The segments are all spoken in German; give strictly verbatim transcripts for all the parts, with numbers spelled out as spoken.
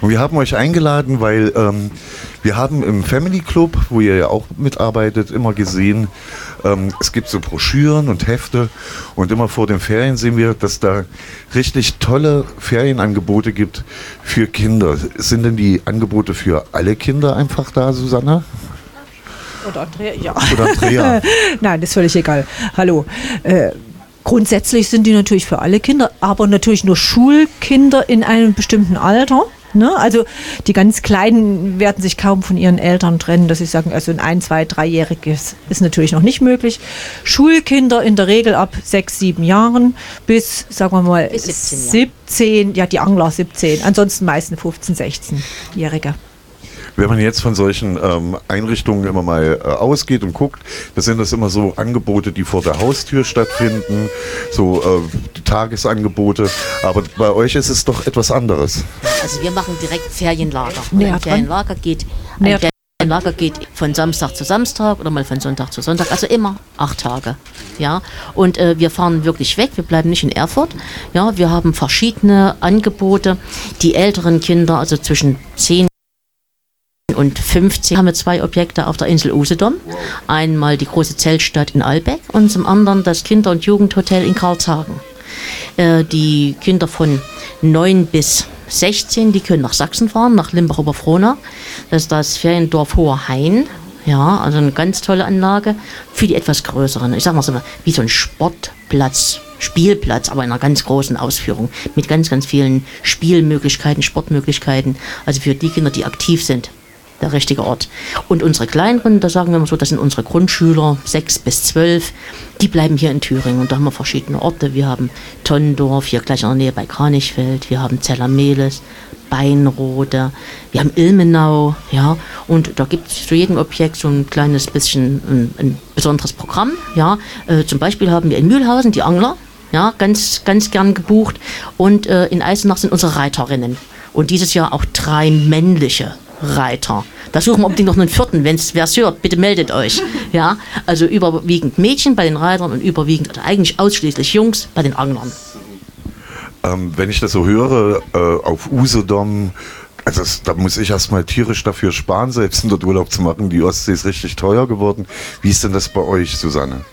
Und wir haben euch eingeladen, weil ähm, wir haben im Family Club, wo ihr ja auch mitarbeitet, immer gesehen, ähm, es gibt so Broschüren und Hefte und immer vor den Ferien sehen wir, dass da richtig tolle Ferienangebote gibt für Kinder. Sind denn die Angebote für alle Kinder einfach da, Susanna? Oder Andrea, ja. Oder Andrea. Nein, das ist völlig egal. Hallo. Äh, grundsätzlich sind die natürlich für alle Kinder, aber natürlich nur Schulkinder in einem bestimmten Alter. Ne? Also die ganz Kleinen werden sich kaum von ihren Eltern trennen, dass sie sagen, also ein ein-, zwei-, dreijähriges ist natürlich noch nicht möglich. Schulkinder in der Regel ab sechs, sieben Jahren bis, sagen wir mal, bis siebzehn, siebzehn, ja die Angler siebzehn, ansonsten meistens fünfzehn-, sechzehnjährige. Wenn man jetzt von solchen ähm, Einrichtungen immer mal äh, ausgeht und guckt, das sind das immer so Angebote, die vor der Haustür stattfinden, so äh, Tagesangebote, aber bei euch ist es doch etwas anderes. Also wir machen direkt Ferienlager. Näher ein Ferienlager geht, ein Ferienlager geht von Samstag zu Samstag oder mal von Sonntag zu Sonntag, also immer acht Tage. Ja? Und äh, wir fahren wirklich weg, wir bleiben nicht in Erfurt. Ja? Wir haben verschiedene Angebote. Die älteren Kinder, also zwischen zehn und fünfzehn, haben wir zwei Objekte auf der Insel Usedom. Einmal die große Zeltstadt in Albeck und zum anderen das Kinder- und Jugendhotel in Karlshagen. Äh, die Kinder von neun bis sechzehn, die können nach Sachsen fahren, nach Limbach-Oberfrohna. Das ist das Feriendorf Hoher Hain. Ja, also eine ganz tolle Anlage für die etwas größeren. Ich sag mal so, wie so ein Sportplatz, Spielplatz, aber in einer ganz großen Ausführung. Mit ganz, ganz vielen Spielmöglichkeiten, Sportmöglichkeiten. Also für die Kinder, die aktiv sind. Der richtige Ort. Und unsere Kleineren, da sagen wir mal so, das sind unsere Grundschüler, sechs bis zwölf, die bleiben hier in Thüringen. Und da haben wir verschiedene Orte. Wir haben Tonnendorf, hier gleich in der Nähe bei Kranichfeld, wir haben Zellermehles, Beinrode, wir haben Ilmenau, ja, und da gibt es zu jedem Objekt so ein kleines bisschen ein, ein besonderes Programm, ja. Äh, zum Beispiel haben wir in Mühlhausen die Angler, ja, ganz, ganz gern gebucht. Und äh, in Eisenach sind unsere Reiterinnen. Und dieses Jahr auch drei männliche Reiter. Da suchen wir unbedingt noch einen vierten, wenn es wer es hört, bitte meldet euch. Ja, also überwiegend Mädchen bei den Reitern und überwiegend, also eigentlich ausschließlich Jungs bei den Anglern. Ähm, wenn ich das so höre, äh, auf Usedom, also das, da muss ich erstmal tierisch dafür sparen, selbst dort Urlaub zu machen. Die Ostsee ist richtig teuer geworden. Wie ist denn das bei euch, Susanne?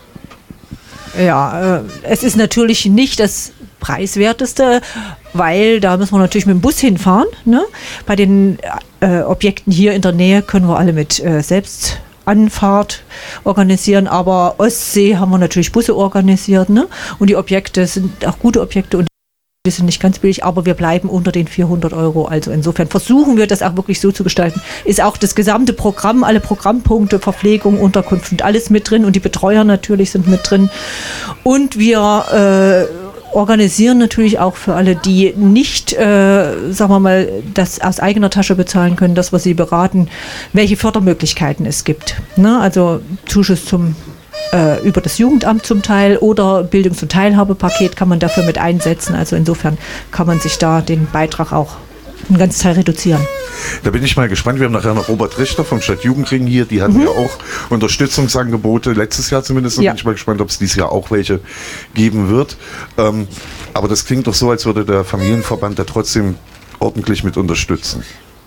Ja, äh, es ist natürlich nicht das preiswerteste, weil da müssen wir natürlich mit dem Bus hinfahren. Ne? Bei den äh, Objekten hier in der Nähe können wir alle mit äh, Selbstanfahrt organisieren, aber Ostsee haben wir natürlich Busse organisiert. Ne? Und die Objekte sind auch gute Objekte und die sind nicht ganz billig, aber wir bleiben unter den vierhundert Euro. Also insofern versuchen wir das auch wirklich so zu gestalten. Ist auch das gesamte Programm, alle Programmpunkte, Verpflegung, Unterkunft und alles mit drin und die Betreuer natürlich sind mit drin. Und wir äh, organisieren natürlich auch für alle, die nicht, äh, sagen wir mal, das aus eigener Tasche bezahlen können, dass wir sie beraten, welche Fördermöglichkeiten es gibt. Ne? Also Zuschuss zum äh, über das Jugendamt zum Teil oder Bildungs- und Teilhabepaket kann man dafür mit einsetzen. Also insofern kann man sich da den Beitrag auch einen ganzen Teil reduzieren. Da bin ich mal gespannt. Wir haben nachher noch Robert Richter vom Stadtjugendring hier. Die hatten mhm. ja auch Unterstützungsangebote, letztes Jahr zumindest. Da ja. bin ich mal gespannt, ob es dieses Jahr auch welche geben wird. Ähm, aber das klingt doch so, als würde der Familienverband da trotzdem ordentlich mit unterstützen.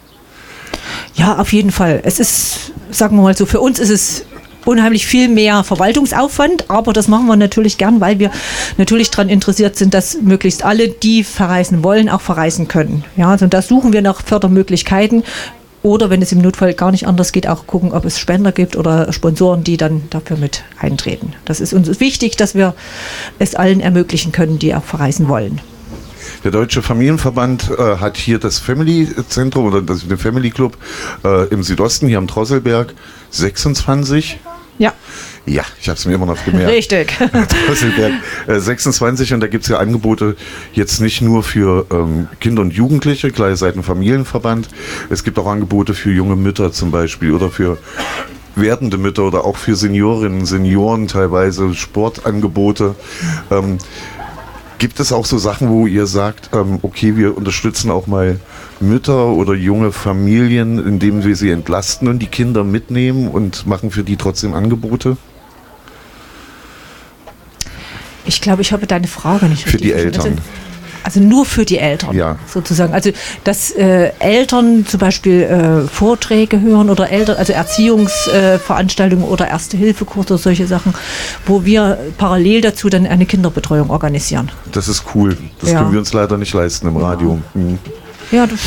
Ja, auf jeden Fall. Es ist, sagen wir mal so, für uns ist es unheimlich viel mehr Verwaltungsaufwand, aber das machen wir natürlich gern, weil wir natürlich daran interessiert sind, dass möglichst alle, die verreisen wollen, auch verreisen können. Ja, also da suchen wir nach Fördermöglichkeiten oder wenn es im Notfall gar nicht anders geht, auch gucken, ob es Spender gibt oder Sponsoren, die dann dafür mit eintreten. Das ist uns wichtig, dass wir es allen ermöglichen können, die auch verreisen wollen. Der Deutsche Familienverband äh, hat hier das Family-Zentrum oder das, den Family Club äh, im Südosten, hier am Drosselberg, sechsundzwanzig. Ja. Ja, ich habe es mir immer noch gemerkt. Richtig. Drosselberg äh, sechsundzwanzig und da gibt es ja Angebote jetzt nicht nur für ähm, Kinder und Jugendliche, klar, ihr seid ein Familienverband, es gibt auch Angebote für junge Mütter zum Beispiel oder für werdende Mütter oder auch für Seniorinnen, Senioren teilweise, Sportangebote. Ähm, Gibt es auch so Sachen, wo ihr sagt, ähm, okay, wir unterstützen auch mal Mütter oder junge Familien, indem wir sie entlasten und die Kinder mitnehmen und machen für die trotzdem Angebote? Ich glaube, ich habe deine Frage nicht richtig. Für die Eltern. Also nur für die Eltern, Ja. sozusagen. Also dass äh, Eltern zum Beispiel äh, Vorträge hören oder Eltern, also Erziehungsveranstaltungen äh, oder Erste-Hilfe-Kurse oder solche Sachen, wo wir parallel dazu dann eine Kinderbetreuung organisieren. Das ist cool. Das Ja. können wir uns leider nicht leisten im Radio. Mhm. Ja, das,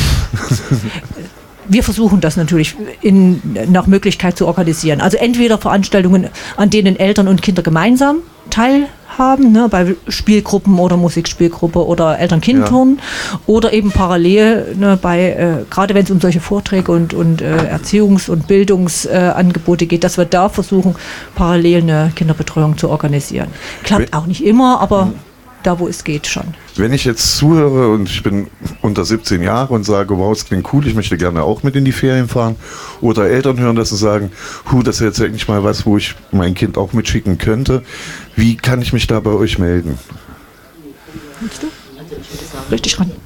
wir versuchen das natürlich in, nach Möglichkeit zu organisieren. Also entweder Veranstaltungen, an denen Eltern und Kinder gemeinsam teilhaben, ne, bei Spielgruppen oder Musikspielgruppe oder Eltern-Kind-Turnen, oder eben parallel ne, bei, äh, gerade wenn es um solche Vorträge und, und äh, Erziehungs- und Bildungsangebote äh, geht, dass wir da versuchen, parallel eine Kinderbetreuung zu organisieren. Klappt auch nicht immer, aber da, wo es geht, schon. Wenn ich jetzt zuhöre und ich bin unter siebzehn Jahre und sage, wow, es klingt cool, ich möchte gerne auch mit in die Ferien fahren, oder Eltern hören das und sagen, hu, das ist jetzt eigentlich mal was, wo ich mein Kind auch mitschicken könnte, wie kann ich mich da bei euch melden? Willst du? Richtig ran.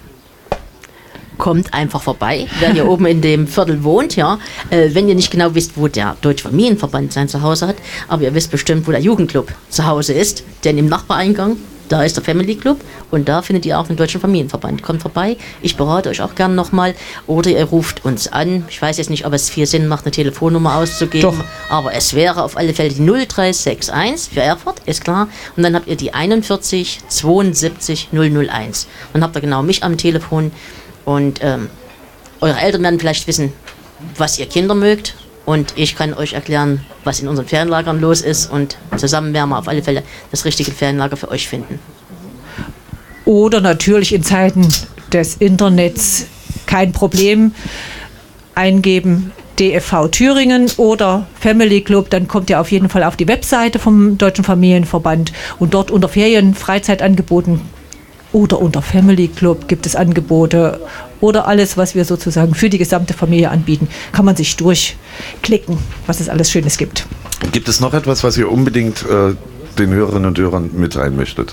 Kommt einfach vorbei, wer hier oben in dem Viertel wohnt, ja. Äh, wenn ihr nicht genau wisst, wo der Deutsche Familienverband sein Zuhause hat, aber ihr wisst bestimmt, wo der Jugendclub zu Hause ist, denn im Nachbareingang, da ist der Family Club und da findet ihr auch den Deutschen Familienverband. Kommt vorbei, ich berate euch auch gern nochmal oder ihr ruft uns an. Ich weiß jetzt nicht, ob es viel Sinn macht, eine Telefonnummer auszugeben, Doch. aber es wäre auf alle Fälle die null drei sechs eins für Erfurt, ist klar. Und dann habt ihr die einundvierzig zweiundsiebzig null null eins. Dann habt ihr genau mich am Telefon und ähm, eure Eltern werden vielleicht wissen, was ihr Kinder mögt. Und ich kann euch erklären, was in unseren Ferienlagern los ist. Und zusammen werden wir auf alle Fälle das richtige Ferienlager für euch finden. Oder natürlich in Zeiten des Internets kein Problem eingeben, D F V Thüringen oder Family Club, dann kommt ihr auf jeden Fall auf die Webseite vom Deutschen Familienverband und dort unter Ferien, Freizeitangeboten oder unter Family Club gibt es Angebote oder alles, was wir sozusagen für die gesamte Familie anbieten, kann man sich durchklicken, was es alles Schönes gibt. Gibt es noch etwas, was ihr unbedingt äh, den Hörerinnen und Hörern mitteilen möchtet?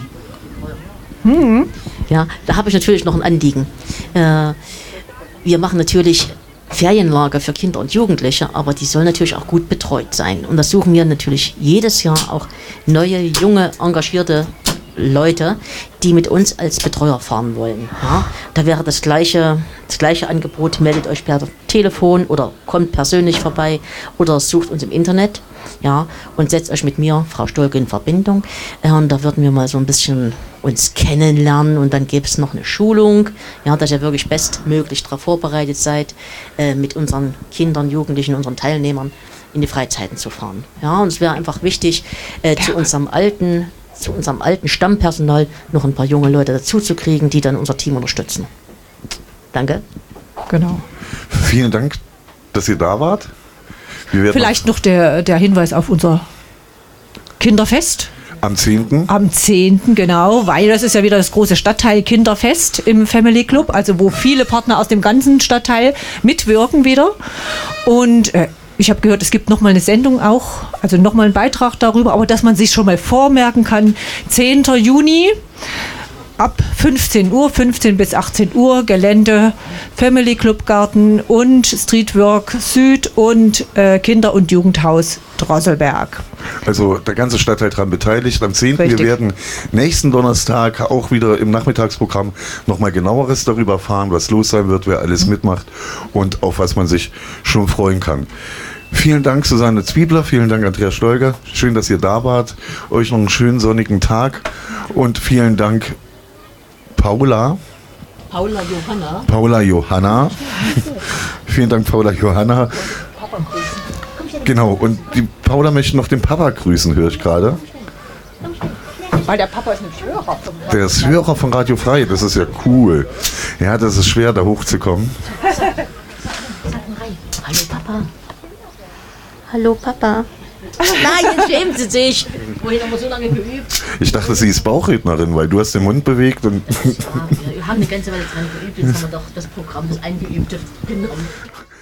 Hm. Ja, da habe ich natürlich noch ein Anliegen. Äh, wir machen natürlich Ferienlager für Kinder und Jugendliche, aber die sollen natürlich auch gut betreut sein. Und das suchen wir natürlich jedes Jahr auch neue, junge, engagierte Leute, die mit uns als Betreuer fahren wollen. Ja, da wäre das gleiche, das gleiche Angebot, meldet euch per Telefon oder kommt persönlich vorbei oder sucht uns im Internet, ja, und setzt euch mit mir, Frau Stolke, in Verbindung. Äh, und da würden wir mal so ein bisschen uns kennenlernen und dann gäbe es noch eine Schulung, ja, dass ihr wirklich bestmöglich darauf vorbereitet seid, äh, mit unseren Kindern, Jugendlichen, unseren Teilnehmern in die Freizeiten zu fahren. Ja, und es wäre einfach wichtig, äh, zu unserem alten zu unserem alten Stammpersonal noch ein paar junge Leute dazu zu kriegen, die dann unser Team unterstützen. Danke. Genau. Vielen Dank, dass ihr da wart. Wir werden Vielleicht noch der, der Hinweis auf unser Kinderfest. am zehnten Am zehnten, genau, weil das ist ja wieder das große Stadtteil-Kinderfest im Family Club, also wo viele Partner aus dem ganzen Stadtteil mitwirken wieder. Und äh, ich habe gehört, es gibt nochmal eine Sendung auch, also nochmal einen Beitrag darüber, aber dass man sich schon mal vormerken kann, zehnten Juni ab fünfzehn Uhr, fünfzehn bis achtzehn Uhr, Gelände, Family Club Garten und Streetwork Süd und äh, Kinder- und Jugendhaus Drosselberg. Also der ganze Stadtteil daran beteiligt. Am zehnten Richtig. Wir werden nächsten Donnerstag auch wieder im Nachmittagsprogramm nochmal genaueres darüber erfahren, was los sein wird, wer alles mitmacht und auf was man sich schon freuen kann. Vielen Dank, Susanne Zwiebler, vielen Dank, Andreas Stolger. Schön, dass ihr da wart. Euch noch einen schönen sonnigen Tag und vielen Dank, Paula. Paula Johanna. Paula Johanna. Vielen Dank, Paula Johanna. Genau, und die Paula möchte noch den Papa grüßen, höre ich gerade. Weil der Papa ist nämlich Hörer. Der ist Hörer von Radio Frei, das ist ja cool. Ja, das ist schwer, da hochzukommen. Hallo Papa. Hallo Papa. Nein, jetzt schämt sie sich. Wohin haben wir so lange geübt? Ich dachte, sie ist Bauchrednerin, weil du hast den Mund bewegt und Ja, wir haben eine ganze Weile dran geübt, jetzt haben wir doch das Programm, das Eingeübte genommen.